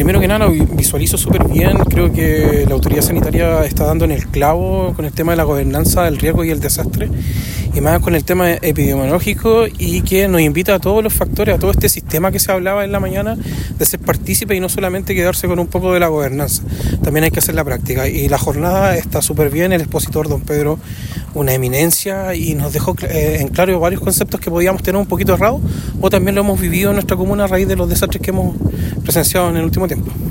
Primero que nada lo visualizo súper bien, creo que la autoridad sanitaria está dando en el clavo con el tema de la gobernanza del riesgo y el desastre, y más con el tema epidemiológico, y que nos invita a todos los factores, a todo este sistema que se hablaba en la mañana, de ser partícipe y no solamente quedarse con un poco de la gobernanza, también hay que hacer la práctica. Y la jornada está súper bien, el expositor don Pedro, una eminencia, y nos dejó en claro varios conceptos que podíamos tener un poquito errados, o también lo hemos vivido en nuestra comuna a raíz de los desastres que hemos presenciado en el último tiempo.